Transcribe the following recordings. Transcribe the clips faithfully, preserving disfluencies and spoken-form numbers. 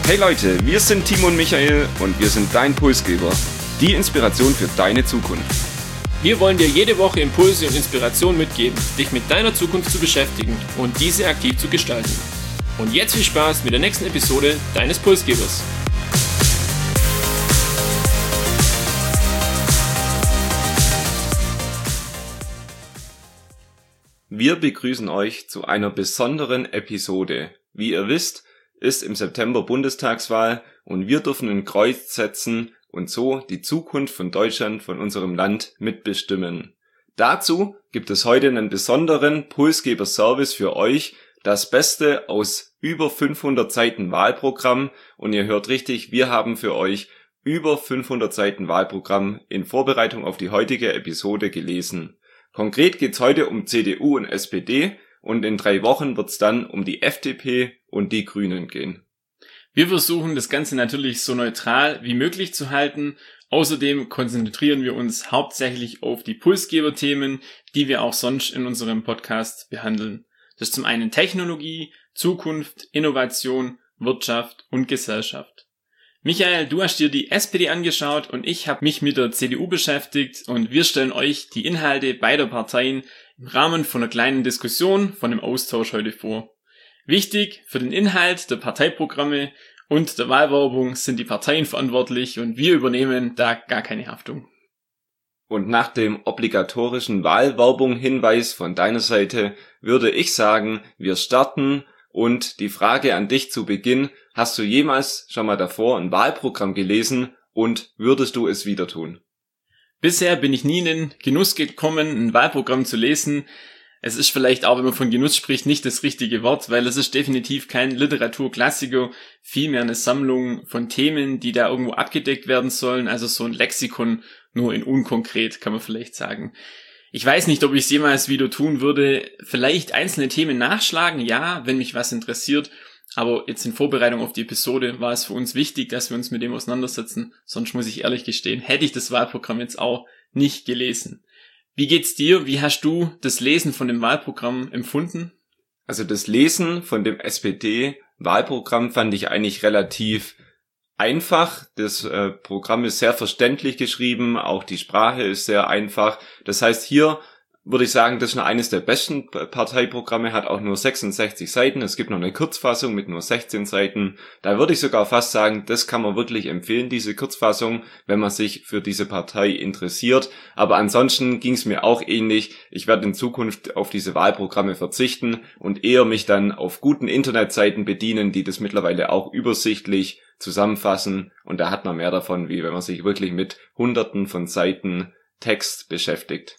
Hey Leute, wir sind Timo und Michael und wir sind dein Pulsgeber. Die Inspiration für deine Zukunft. Wir wollen dir jede Woche Impulse und Inspiration mitgeben, dich mit deiner Zukunft zu beschäftigen und diese aktiv zu gestalten. Und jetzt viel Spaß mit der nächsten Episode deines Pulsgebers. Wir begrüßen euch zu einer besonderen Episode. Wie ihr wisst, ist im September Bundestagswahl und wir dürfen ein Kreuz setzen und so die Zukunft von Deutschland, von unserem Land mitbestimmen. Dazu gibt es heute einen besonderen Pulsgeber-Service für euch, das Beste aus über fünfhundert Seiten Wahlprogramm, und ihr hört richtig, wir haben für euch über fünfhundert Seiten Wahlprogramm in Vorbereitung auf die heutige Episode gelesen. Konkret geht's heute um C D U und S P D und in drei Wochen wird's dann um die F D P und die Grünen gehen. Wir versuchen das Ganze natürlich so neutral wie möglich zu halten. Außerdem konzentrieren wir uns hauptsächlich auf die Pulsgeber-Themen, die wir auch sonst in unserem Podcast behandeln. Das ist zum einen Technologie, Zukunft, Innovation, Wirtschaft und Gesellschaft. Michael, du hast dir die S P D angeschaut und ich habe mich mit der C D U beschäftigt und wir stellen euch die Inhalte beider Parteien im Rahmen von einer kleinen Diskussion, von einem Austausch heute vor. Wichtig für den Inhalt der Parteiprogramme und der Wahlwerbung sind die Parteien verantwortlich und wir übernehmen da gar keine Haftung. Und nach dem obligatorischen Wahlwerbung-Hinweis von deiner Seite würde ich sagen, wir starten. Und die Frage an dich zu Beginn: Hast du jemals schon mal davor ein Wahlprogramm gelesen und würdest du es wieder tun? Bisher bin ich nie in den Genuss gekommen, ein Wahlprogramm zu lesen. Es ist vielleicht auch, wenn man von Genuss spricht, nicht das richtige Wort, weil es ist definitiv kein Literaturklassiker, vielmehr eine Sammlung von Themen, die da irgendwo abgedeckt werden sollen, also so ein Lexikon, nur in unkonkret, kann man vielleicht sagen. Ich weiß nicht, ob ich es jemals wieder tun würde, vielleicht einzelne Themen nachschlagen, ja, wenn mich was interessiert, aber jetzt in Vorbereitung auf die Episode war es für uns wichtig, dass wir uns mit dem auseinandersetzen, sonst muss ich ehrlich gestehen, hätte ich das Wahlprogramm jetzt auch nicht gelesen. Wie geht's dir? Wie hast du das Lesen von dem Wahlprogramm empfunden? Also das Lesen von dem S P D-Wahlprogramm fand ich eigentlich relativ einfach. Das äh, Programm ist sehr verständlich geschrieben, auch die Sprache ist sehr einfach. Das heißt, hier würde ich sagen, das ist noch eines der besten Parteiprogramme, hat auch nur sechsundsechzig Seiten. Es gibt noch eine Kurzfassung mit nur sechzehn Seiten. Da würde ich sogar fast sagen, das kann man wirklich empfehlen, diese Kurzfassung, wenn man sich für diese Partei interessiert. Aber ansonsten ging es mir auch ähnlich. Ich werde in Zukunft auf diese Wahlprogramme verzichten und eher mich dann auf guten Internetseiten bedienen, die das mittlerweile auch übersichtlich zusammenfassen. Und da hat man mehr davon, wie wenn man sich wirklich mit Hunderten von Seiten Text beschäftigt.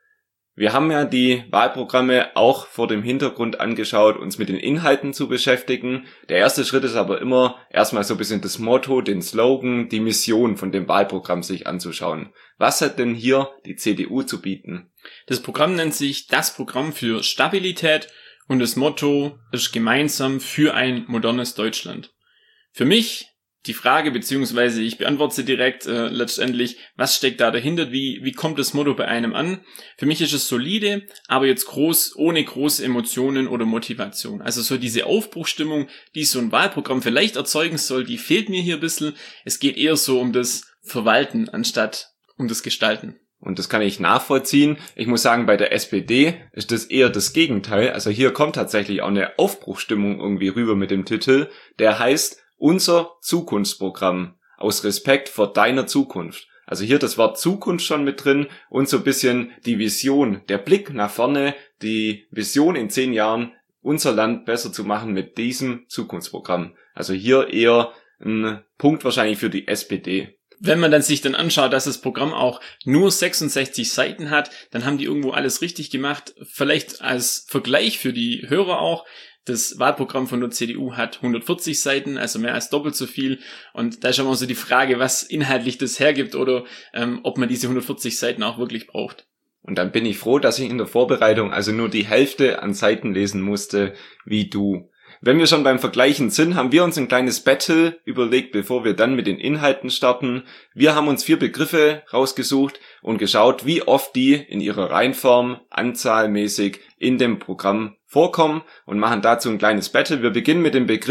Wir haben ja die Wahlprogramme auch vor dem Hintergrund angeschaut, uns mit den Inhalten zu beschäftigen. Der erste Schritt ist aber immer erstmal so ein bisschen das Motto, den Slogan, die Mission von dem Wahlprogramm sich anzuschauen. Was hat denn hier die C D U zu bieten? Das Programm nennt sich das Programm für Stabilität und das Motto ist gemeinsam für ein modernes Deutschland. Für mich die Frage, beziehungsweise ich beantworte sie direkt äh, letztendlich, was steckt da dahinter, wie wie kommt das Motto bei einem an? Für mich ist es solide, aber jetzt groß, ohne große Emotionen oder Motivation. Also so diese Aufbruchstimmung, die so ein Wahlprogramm vielleicht erzeugen soll, die fehlt mir hier ein bisschen. Es geht eher so um das Verwalten, anstatt um das Gestalten. Und das kann ich nachvollziehen. Ich muss sagen, bei der S P D ist das eher das Gegenteil. Also hier kommt tatsächlich auch eine Aufbruchstimmung irgendwie rüber mit dem Titel, der heißt Unser Zukunftsprogramm aus Respekt vor deiner Zukunft. Also hier das Wort Zukunft schon mit drin und so ein bisschen die Vision, der Blick nach vorne, die Vision in zehn Jahren, unser Land besser zu machen mit diesem Zukunftsprogramm. Also hier eher ein Punkt wahrscheinlich für die S P D. Wenn man dann sich dann anschaut, dass das Programm auch nur sechsundsechzig Seiten hat, dann haben die irgendwo alles richtig gemacht. Vielleicht als Vergleich für die Hörer auch: Das Wahlprogramm von der C D U hat hundertvierzig Seiten, also mehr als doppelt so viel. Und da ist schon mal so die Frage, was inhaltlich das hergibt oder ähm, ob man diese hundertvierzig Seiten auch wirklich braucht. Und dann bin ich froh, dass ich in der Vorbereitung also nur die Hälfte an Seiten lesen musste, wie du. Wenn wir schon beim Vergleichen sind, haben wir uns ein kleines Battle überlegt, bevor wir dann mit den Inhalten starten. Wir haben uns vier Begriffe rausgesucht und geschaut, wie oft die in ihrer Reihenform anzahlmäßig in dem Programm vorkommen und machen dazu ein kleines Battle. Wir beginnen mit dem Begriff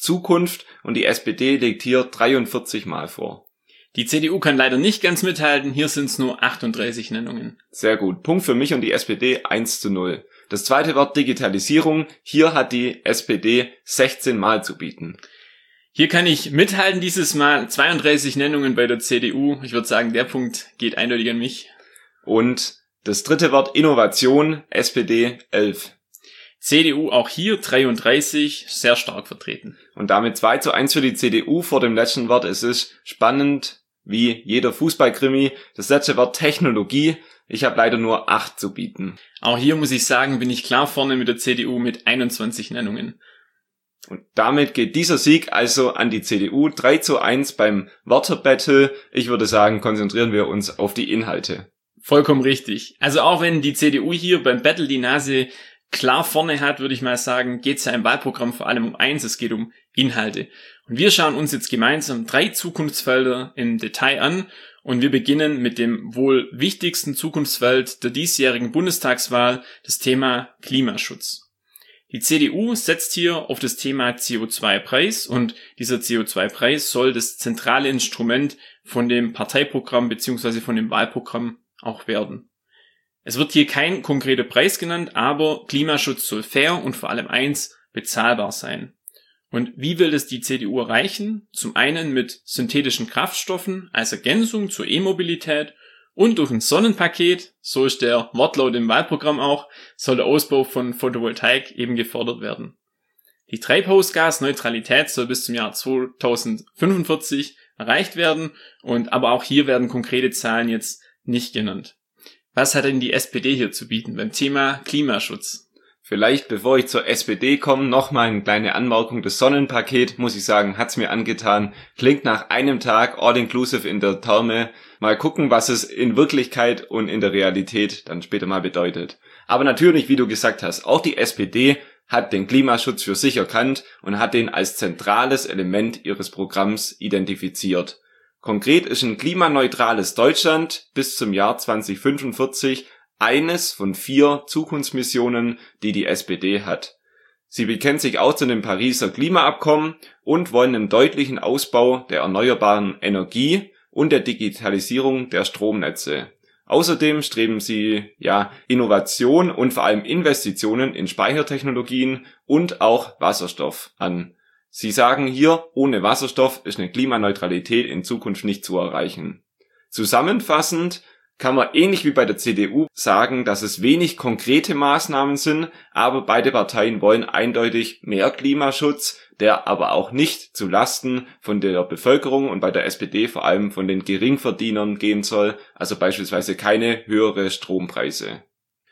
Zukunft und die S P D liegt hier dreiundvierzig Mal vor. Die C D U kann leider nicht ganz mithalten, hier sind es nur achtunddreißig Nennungen. Sehr gut. Punkt für mich und die S P D eins zu null. Das zweite Wort Digitalisierung. Hier hat die S P D sechzehn Mal zu bieten. Hier kann ich mithalten dieses Mal. zweiunddreißig Nennungen bei der C D U. Ich würde sagen, der Punkt geht eindeutig an mich. Und das dritte Wort Innovation. S P D elf. C D U auch hier dreiunddreißig, sehr stark vertreten. Und damit zwei zu eins für die C D U vor dem letzten Wort. Es ist spannend, wie jeder Fußballkrimi. Das letzte Wort Technologie. Ich habe leider nur acht zu bieten. Auch hier muss ich sagen, bin ich klar vorne mit der C D U mit einundzwanzig Nennungen. Und damit geht dieser Sieg also an die C D U drei zu eins beim Wörterbattle. Ich würde sagen, konzentrieren wir uns auf die Inhalte. Vollkommen richtig. Also auch wenn die C D U hier beim Battle die Nase klar vorne hat, würde ich mal sagen, geht es ja im Wahlprogramm vor allem um eins, es geht um Inhalte. Und wir schauen uns jetzt gemeinsam drei Zukunftsfelder im Detail an und wir beginnen mit dem wohl wichtigsten Zukunftsfeld der diesjährigen Bundestagswahl, das Thema Klimaschutz. Die C D U setzt hier auf das Thema C O zwei Preis und dieser C O zwei Preis soll das zentrale Instrument von dem Parteiprogramm bzw. von dem Wahlprogramm auch werden. Es wird hier kein konkreter Preis genannt, aber Klimaschutz soll fair und vor allem eins, bezahlbar sein. Und wie will das die C D U erreichen? Zum einen mit synthetischen Kraftstoffen als Ergänzung zur E-Mobilität und durch ein Sonnenpaket, so ist der Wortlaut im Wahlprogramm auch, soll der Ausbau von Photovoltaik eben gefördert werden. Die Treibhausgasneutralität soll bis zum Jahr zweitausendfünfundvierzig erreicht werden und aber auch hier werden konkrete Zahlen jetzt nicht genannt. Was hat denn die S P D hier zu bieten beim Thema Klimaschutz? Vielleicht, bevor ich zur S P D komme, nochmal eine kleine Anmerkung. Das Sonnenpaket, muss ich sagen, hat's mir angetan. Klingt nach einem Tag all-inclusive in der Therme. Mal gucken, was es in Wirklichkeit und in der Realität dann später mal bedeutet. Aber natürlich, wie du gesagt hast, auch die S P D hat den Klimaschutz für sich erkannt und hat den als zentrales Element ihres Programms identifiziert. Konkret ist ein klimaneutrales Deutschland bis zum Jahr zweitausendfünfundvierzig eines von vier Zukunftsmissionen, die die S P D hat. Sie bekennt sich auch zu dem Pariser Klimaabkommen und wollen einen deutlichen Ausbau der erneuerbaren Energie und der Digitalisierung der Stromnetze. Außerdem streben sie ja Innovation und vor allem Investitionen in Speichertechnologien und auch Wasserstoff an. Sie sagen hier, ohne Wasserstoff ist eine Klimaneutralität in Zukunft nicht zu erreichen. Zusammenfassend kann man ähnlich wie bei der C D U sagen, dass es wenig konkrete Maßnahmen sind, aber beide Parteien wollen eindeutig mehr Klimaschutz, der aber auch nicht zu Lasten von der Bevölkerung und bei der S P D vor allem von den Geringverdienern gehen soll, also beispielsweise keine höhere Strompreise.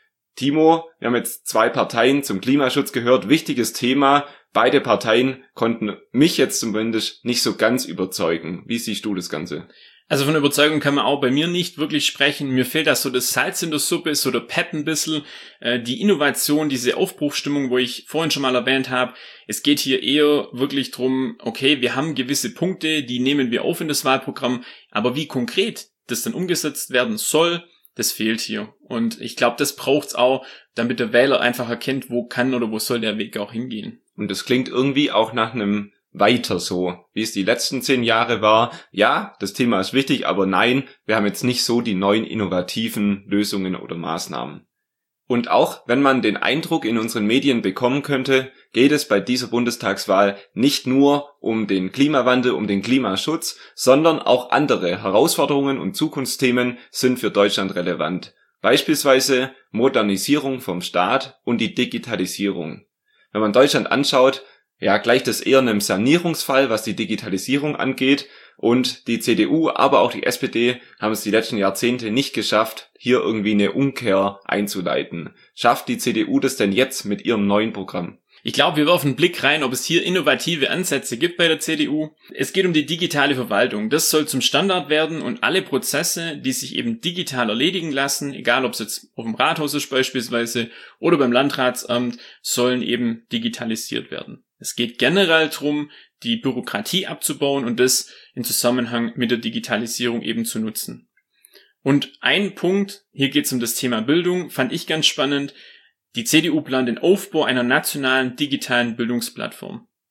Timo, wir haben jetzt zwei Parteien zum Klimaschutz gehört, wichtiges Thema. Beide Parteien konnten mich jetzt zumindest nicht so ganz überzeugen. Wie siehst du das Ganze? Also von Überzeugung kann man auch bei mir nicht wirklich sprechen. Mir fehlt da so das Salz in der Suppe, so der Pep ein bisschen, äh, die Innovation, diese Aufbruchsstimmung, wo ich vorhin schon mal erwähnt habe. Es geht hier eher wirklich drum, okay, wir haben gewisse Punkte, die nehmen wir auf in das Wahlprogramm, aber wie konkret das dann umgesetzt werden soll, das fehlt hier. Und ich glaube, das braucht's auch, damit der Wähler einfach erkennt, wo kann oder wo soll der Weg auch hingehen. Und das klingt irgendwie auch nach einem weiter so, wie es die letzten zehn Jahre war. Ja, das Thema ist wichtig, aber nein, wir haben jetzt nicht so die neuen innovativen Lösungen oder Maßnahmen. Und auch wenn man den Eindruck in unseren Medien bekommen könnte, geht es bei dieser Bundestagswahl nicht nur um den Klimawandel, um den Klimaschutz, sondern auch andere Herausforderungen und Zukunftsthemen sind für Deutschland relevant. Beispielsweise Modernisierung vom Staat und die Digitalisierung. Wenn man Deutschland anschaut, ja, gleicht es eher einem Sanierungsfall, was die Digitalisierung angeht. Und die C D U, aber auch die S P D haben es die letzten Jahrzehnte nicht geschafft, hier irgendwie eine Umkehr einzuleiten. Schafft die C D U das denn jetzt mit ihrem neuen Programm? Ich glaube, wir werfen einen Blick rein, ob es hier innovative Ansätze gibt bei der C D U. Es geht um die digitale Verwaltung. Das soll zum Standard werden und alle Prozesse, die sich eben digital erledigen lassen, egal ob es jetzt auf dem Rathaus ist beispielsweise oder beim Landratsamt, sollen eben digitalisiert werden. Es geht generell darum, die Bürokratie abzubauen und das in Zusammenhang mit der Digitalisierung eben zu nutzen. Und ein Punkt, hier geht es um das Thema Bildung, fand ich ganz spannend. Die C D U plant den Aufbau einer nationalen digitalen Bildungsplattform.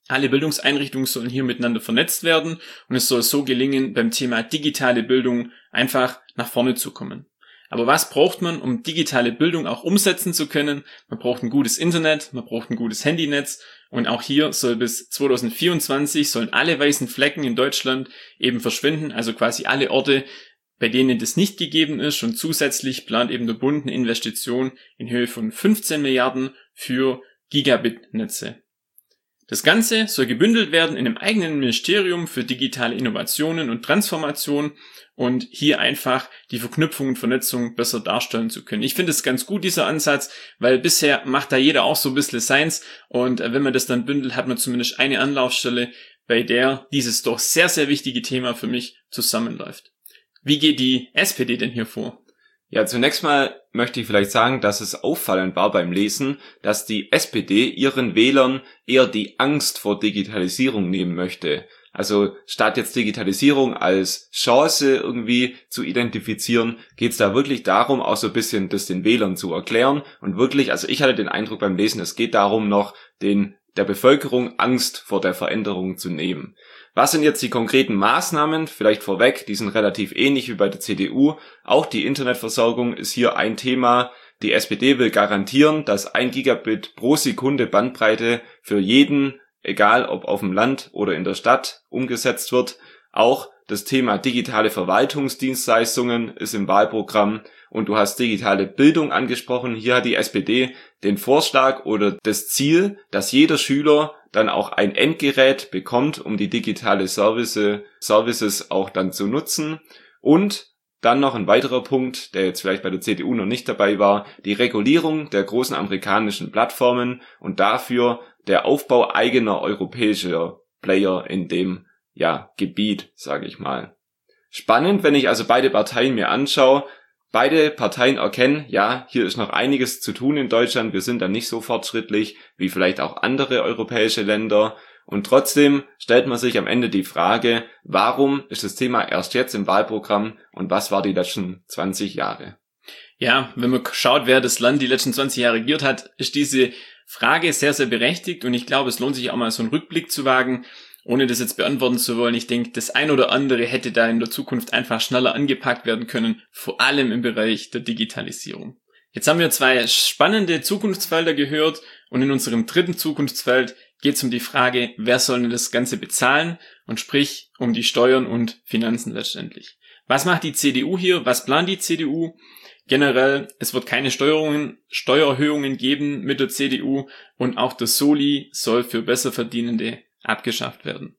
Alle Bildungseinrichtungen sollen hier miteinander vernetzt werden und es soll so gelingen, beim Thema digitale Bildung einfach nach vorne zu kommen. Aber was braucht man, um digitale Bildung auch umsetzen zu können? Man braucht ein gutes Internet, man braucht ein gutes Handynetz und auch hier soll bis zwanzig vierundzwanzig sollen alle weißen Flecken in Deutschland eben verschwinden, also quasi alle Orte, bei denen das nicht gegeben ist, und zusätzlich plant eben der Bund eine Investition in Höhe von fünfzehn Milliarden für Gigabit-Netze. Das Ganze soll gebündelt werden in einem eigenen Ministerium für digitale Innovationen und Transformation und hier einfach die Verknüpfung und Vernetzung besser darstellen zu können. Ich finde es ganz gut, dieser Ansatz, weil bisher macht da jeder auch so ein bisschen seins und wenn man das dann bündelt, hat man zumindest eine Anlaufstelle, bei der dieses doch sehr, sehr wichtige Thema für mich zusammenläuft. Wie geht die S P D denn hier vor? Ja, zunächst mal möchte ich vielleicht sagen, dass es auffallend war beim Lesen, dass die S P D ihren Wählern eher die Angst vor Digitalisierung nehmen möchte. Also statt jetzt Digitalisierung als Chance irgendwie zu identifizieren, geht es da wirklich darum, auch so ein bisschen das den Wählern zu erklären und wirklich, also ich hatte den Eindruck beim Lesen, es geht darum, noch den der Bevölkerung Angst vor der Veränderung zu nehmen. Was sind jetzt die konkreten Maßnahmen? Vielleicht vorweg, die sind relativ ähnlich wie bei der C D U. Auch die Internetversorgung ist hier ein Thema. Die S P D will garantieren, dass ein Gigabit pro Sekunde Bandbreite für jeden, egal ob auf dem Land oder in der Stadt, umgesetzt wird. Auch das Thema digitale Verwaltungsdienstleistungen ist im Wahlprogramm und du hast digitale Bildung angesprochen. Hier hat die S P D den Vorschlag oder das Ziel, dass jeder Schüler dann auch ein Endgerät bekommt, um die digitale Service, Services auch dann zu nutzen. Und dann noch ein weiterer Punkt, der jetzt vielleicht bei der C D U noch nicht dabei war, die Regulierung der großen amerikanischen Plattformen und dafür der Aufbau eigener europäischer Player in dem ja Gebiet, sage ich mal. Spannend, wenn ich also beide Parteien mir anschaue. Beide Parteien erkennen, ja, hier ist noch einiges zu tun in Deutschland. Wir sind da nicht so fortschrittlich wie vielleicht auch andere europäische Länder. Und trotzdem stellt man sich am Ende die Frage, warum ist das Thema erst jetzt im Wahlprogramm und was war die letzten zwanzig Jahre? Ja, wenn man schaut, wer das Land die letzten zwanzig Jahre regiert hat, ist diese Frage sehr, sehr berechtigt. Und ich glaube, es lohnt sich auch mal so einen Rückblick zu wagen. Ohne das jetzt beantworten zu wollen, ich denke, das ein oder andere hätte da in der Zukunft einfach schneller angepackt werden können, vor allem im Bereich der Digitalisierung. Jetzt haben wir zwei spannende Zukunftsfelder gehört und in unserem dritten Zukunftsfeld geht es um die Frage, wer soll denn das Ganze bezahlen und sprich um die Steuern und Finanzen letztendlich. Was macht die C D U hier? Was plant die C D U? Generell, es wird keine Steuerungen, Steuererhöhungen geben mit der C D U und auch der Soli soll für Besserverdienende abgeschafft werden.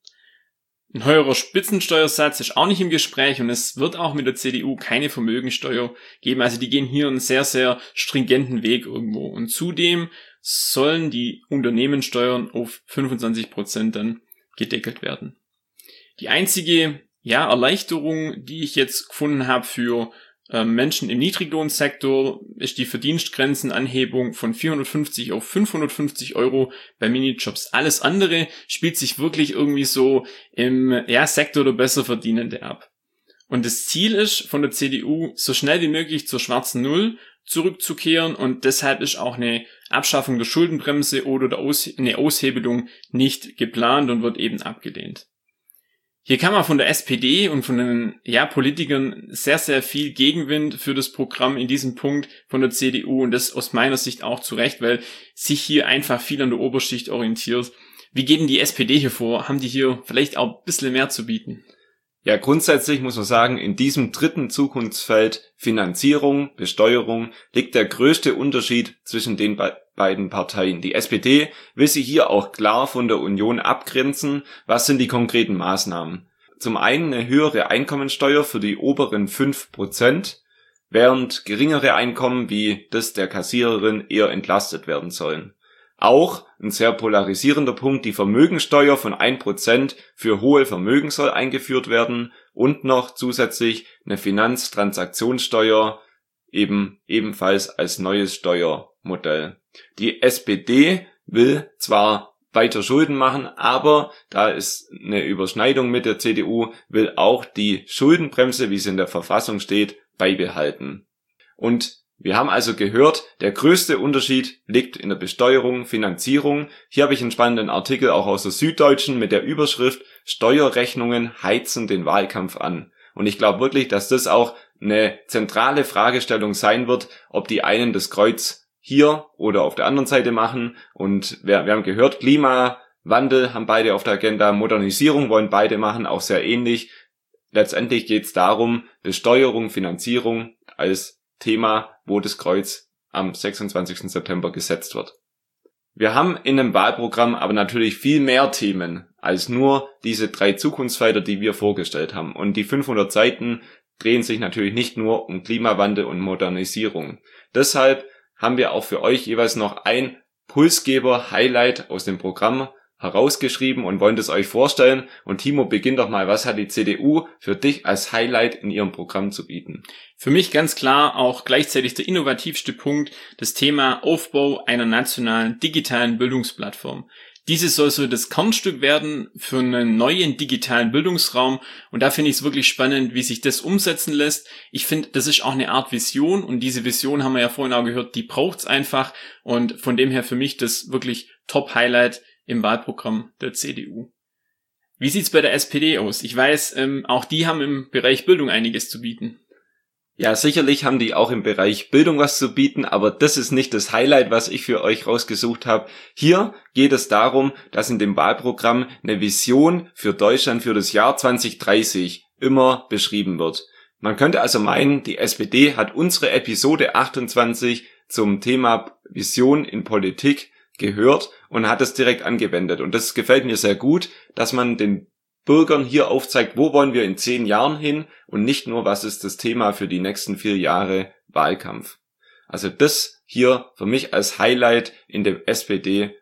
Ein höherer Spitzensteuersatz ist auch nicht im Gespräch und es wird auch mit der C D U keine Vermögensteuer geben. Also die gehen hier einen sehr, sehr stringenten Weg irgendwo. Und zudem sollen die Unternehmenssteuern auf fünfundzwanzig Prozent dann gedeckelt werden. Die einzige ja, Erleichterung, die ich jetzt gefunden habe für Menschen im Niedriglohnsektor, ist die Verdienstgrenzenanhebung von vierhundertfünfzig auf fünfhundertfünfzig Euro bei Minijobs. Alles andere spielt sich wirklich irgendwie so im ja, Sektor der Besserverdienende ab. Und das Ziel ist von der C D U, so schnell wie möglich zur schwarzen Null zurückzukehren und deshalb ist auch eine Abschaffung der Schuldenbremse oder der Aus- eine Aushebelung nicht geplant und wird eben abgelehnt. Hier kann man von der S P D und von den ja, Politikern sehr, sehr viel Gegenwind für das Programm in diesem Punkt von der C D U und das aus meiner Sicht auch zu Recht, weil sich hier einfach viel an der Oberschicht orientiert. Wie geht denn die S P D hier vor? Haben die hier vielleicht auch ein bisschen mehr zu bieten? Ja, grundsätzlich muss man sagen, in diesem dritten Zukunftsfeld Finanzierung, Besteuerung liegt der größte Unterschied zwischen den be- beiden Parteien. Die S P D will sich hier auch klar von der Union abgrenzen. Was sind die konkreten Maßnahmen? Zum einen eine höhere Einkommensteuer für die oberen fünf Prozent, während geringere Einkommen wie das der Kassiererin eher entlastet werden sollen. Auch ein sehr polarisierender Punkt, die Vermögensteuer von ein Prozent für hohe Vermögen soll eingeführt werden und noch zusätzlich eine Finanztransaktionssteuer eben ebenfalls als neues Steuermodell. Die S P D will zwar weiter Schulden machen, aber da ist eine Überschneidung mit der C D U, will auch die Schuldenbremse, wie sie in der Verfassung steht, beibehalten. Und Wir haben also gehört, der größte Unterschied liegt in der Besteuerung, Finanzierung. Hier habe ich einen spannenden Artikel auch aus der Süddeutschen mit der Überschrift Steuerrechnungen heizen den Wahlkampf an. Und ich glaube wirklich, dass das auch eine zentrale Fragestellung sein wird, ob die einen das Kreuz hier oder auf der anderen Seite machen. Und wir, wir haben gehört, Klimawandel haben beide auf der Agenda, Modernisierung wollen beide machen, auch sehr ähnlich. Letztendlich geht es darum, Besteuerung, Finanzierung als Thema, wo das Kreuz am sechsundzwanzigsten September gesetzt wird. Wir haben in einem Wahlprogramm aber natürlich viel mehr Themen als nur diese drei Zukunftsfelder, die wir vorgestellt haben. Und die fünfhundert Seiten drehen sich natürlich nicht nur um Klimawandel und Modernisierung. Deshalb haben wir auch für euch jeweils noch ein Pulsgeber-Highlight aus dem Programm herausgeschrieben und wollen das euch vorstellen. Und Timo, beginn doch mal, was hat die C D U für dich als Highlight in ihrem Programm zu bieten? Für mich ganz klar auch gleichzeitig der innovativste Punkt, das Thema Aufbau einer nationalen digitalen Bildungsplattform. Diese soll so das Kernstück werden für einen neuen digitalen Bildungsraum und da finde ich es wirklich spannend, wie sich das umsetzen lässt. Ich finde, das ist auch eine Art Vision und diese Vision haben wir ja vorhin auch gehört, die braucht's einfach und von dem her für mich das wirklich Top-Highlight im Wahlprogramm der C D U. Wie sieht's bei der S P D aus? Ich weiß, ähm, auch die haben im Bereich Bildung einiges zu bieten. Ja, sicherlich haben die auch im Bereich Bildung was zu bieten, aber das ist nicht das Highlight, was ich für euch rausgesucht habe. Hier geht es darum, dass in dem Wahlprogramm eine Vision für Deutschland für das Jahr zwanzig dreißig immer beschrieben wird. Man könnte also meinen, die S P D hat unsere Episode achtundzwanzig zum Thema Vision in Politik gehört und hat es direkt angewendet. Und das gefällt mir sehr gut, dass man den Bürgern hier aufzeigt, wo wollen wir in zehn Jahren hin und nicht nur, was ist das Thema für die nächsten vier Jahre Wahlkampf. Also das hier für mich als Highlight in dem S P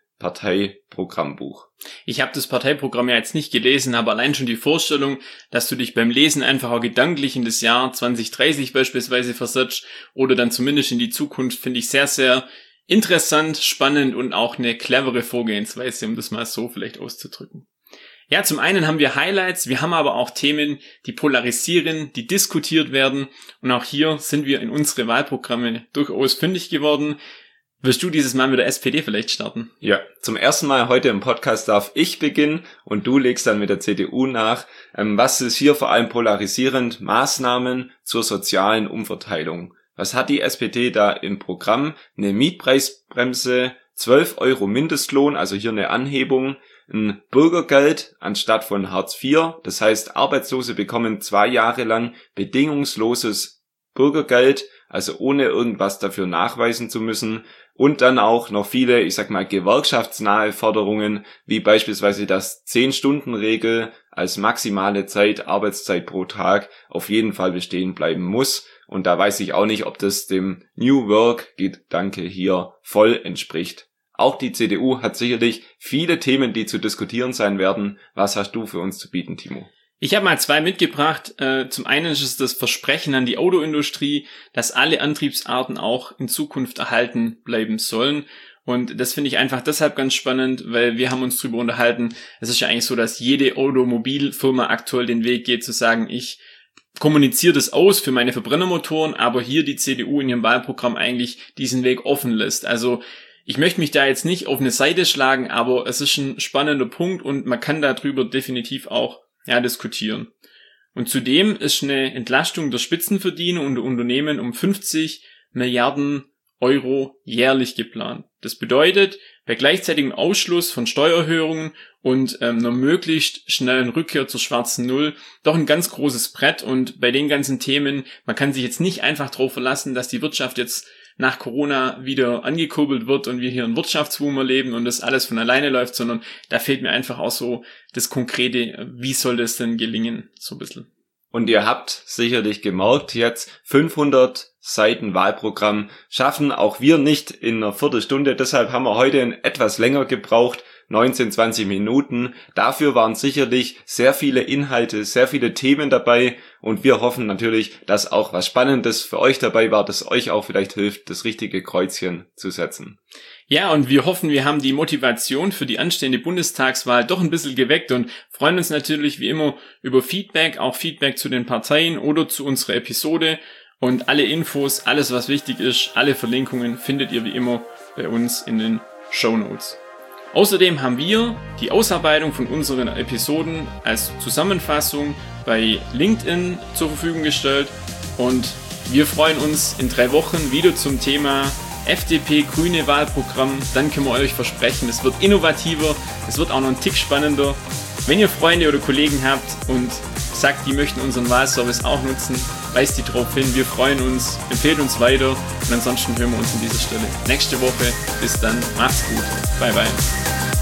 D-Parteiprogrammbuch. Ich habe das Parteiprogramm ja jetzt nicht gelesen, aber allein schon die Vorstellung, dass du dich beim Lesen einfach auch gedanklich in das Jahr zwanzig dreißig beispielsweise versetzt oder dann zumindest in die Zukunft, finde ich sehr, sehr interessant, spannend und auch eine clevere Vorgehensweise, um das mal so vielleicht auszudrücken. Ja, zum einen haben wir Highlights, wir haben aber auch Themen, die polarisieren, die diskutiert werden und auch hier sind wir in unsere Wahlprogramme durchaus fündig geworden. Willst du dieses Mal mit der S P D vielleicht starten? Ja, zum ersten Mal heute im Podcast darf ich beginnen und du legst dann mit der C D U nach. Ähm, was ist hier vor allem polarisierend? Maßnahmen zur sozialen Umverteilung. Was hat die S P D da im Programm? Eine Mietpreisbremse, zwölf Euro Mindestlohn, also hier eine Anhebung, ein Bürgergeld anstatt von Hartz vier. Das heißt, Arbeitslose bekommen zwei Jahre lang bedingungsloses Bürgergeld, also ohne irgendwas dafür nachweisen zu müssen. Und dann auch noch viele, ich sag mal, gewerkschaftsnahe Forderungen, wie beispielsweise das zehn-Stunden-Regel als maximale Zeit, Arbeitszeit pro Tag auf jeden Fall bestehen bleiben muss. Und da weiß ich auch nicht, ob das dem New Work-Gedanke hier voll entspricht. Auch die C D U hat sicherlich viele Themen, die zu diskutieren sein werden. Was hast du für uns zu bieten, Timo? Ich habe mal zwei mitgebracht. Äh, zum einen ist es das Versprechen an die Autoindustrie, dass alle Antriebsarten auch in Zukunft erhalten bleiben sollen. Und das finde ich einfach deshalb ganz spannend, weil wir haben uns drüber unterhalten. Es ist ja eigentlich so, dass jede Automobilfirma aktuell den Weg geht, zu sagen, ich kommuniziere das aus für meine Verbrennermotoren, aber hier die C D U in ihrem Wahlprogramm eigentlich diesen Weg offen lässt. Also ich möchte mich da jetzt nicht auf eine Seite schlagen, aber es ist ein spannender Punkt und man kann darüber definitiv auch ja diskutieren. Und zudem ist eine Entlastung der Spitzenverdiener und der Unternehmen um fünfzig Milliarden Euro jährlich geplant. Das bedeutet, bei gleichzeitigem Ausschluss von Steuererhöhungen und ähm, einer möglichst schnellen Rückkehr zur schwarzen Null doch ein ganz großes Brett. Und bei den ganzen Themen, man kann sich jetzt nicht einfach darauf verlassen, dass die Wirtschaft jetzt nach Corona wieder angekurbelt wird und wir hier einen Wirtschaftsboom erleben und das alles von alleine läuft, sondern da fehlt mir einfach auch so das Konkrete, wie soll das denn gelingen, so ein bisschen. Und ihr habt sicherlich gemerkt, jetzt fünfhundert Seiten Wahlprogramm schaffen auch wir nicht in einer Viertelstunde. Deshalb haben wir heute etwas länger gebraucht, neunzehn, zwanzig Minuten. Dafür waren sicherlich sehr viele Inhalte, sehr viele Themen dabei. Und wir hoffen natürlich, dass auch was Spannendes für euch dabei war, das euch auch vielleicht hilft, das richtige Kreuzchen zu setzen. Ja, und wir hoffen, wir haben die Motivation für die anstehende Bundestagswahl doch ein bisschen geweckt und freuen uns natürlich wie immer über Feedback, auch Feedback zu den Parteien oder zu unserer Episode. Und alle Infos, alles was wichtig ist, alle Verlinkungen findet ihr wie immer bei uns in den Shownotes. Außerdem haben wir die Ausarbeitung von unseren Episoden als Zusammenfassung bei LinkedIn zur Verfügung gestellt und wir freuen uns in drei Wochen wieder zum Thema F D P-Grüne Wahlprogramm. Dann können wir euch versprechen, es wird innovativer, es wird auch noch ein Tick spannender. Wenn ihr Freunde oder Kollegen habt und sagt, die möchten unseren Wahlservice auch nutzen, weist die drauf hin. Wir freuen uns, empfehlt uns weiter und ansonsten hören wir uns an dieser Stelle nächste Woche. Bis dann, macht's gut. Bye bye.